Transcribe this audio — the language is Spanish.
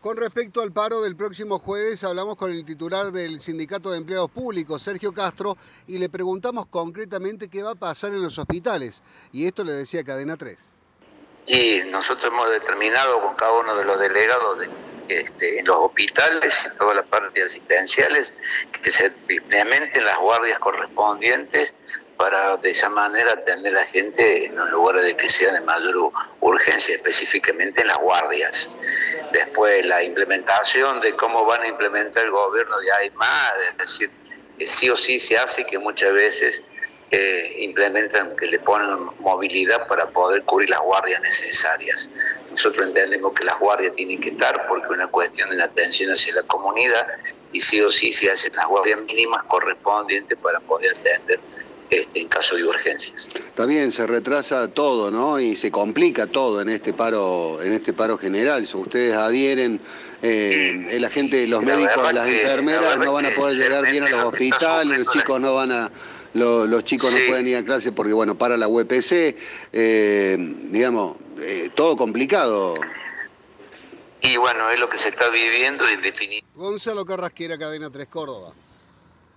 Con respecto al paro del próximo jueves, hablamos con el titular del Sindicato de Empleados Públicos, Sergio Castro, y le preguntamos concretamente qué va a pasar en los hospitales. Y esto le decía Cadena 3. Y nosotros hemos determinado con cada uno de los delegados en los hospitales, en todas las partes asistenciales, que se implementen las guardias correspondientes para de esa manera atender a la gente en los lugares de que sea de mayor urgencia, específicamente en las guardias. Después la implementación de cómo van a implementar el gobierno de ahí más, es decir, sí o sí se hace, que muchas veces implementan, que le ponen movilidad para poder cubrir las guardias necesarias. Nosotros entendemos que las guardias tienen que estar porque es una cuestión de la atención hacia la comunidad, y sí o sí se hacen las guardias mínimas correspondientes para poder atender en caso de urgencias. Está bien, se retrasa todo, ¿no? Y se complica todo en este paro general. Si ustedes adhieren, la gente, los médicos, las enfermeras no van a poder llegar bien a los hospitales, los chicos no van a... Los chicos no pueden ir a clase porque, bueno, para la UPC, digamos, todo complicado. Y bueno, es lo que se está viviendo en definitiva. Gonzalo Carrasquera, Cadena 3 Córdoba.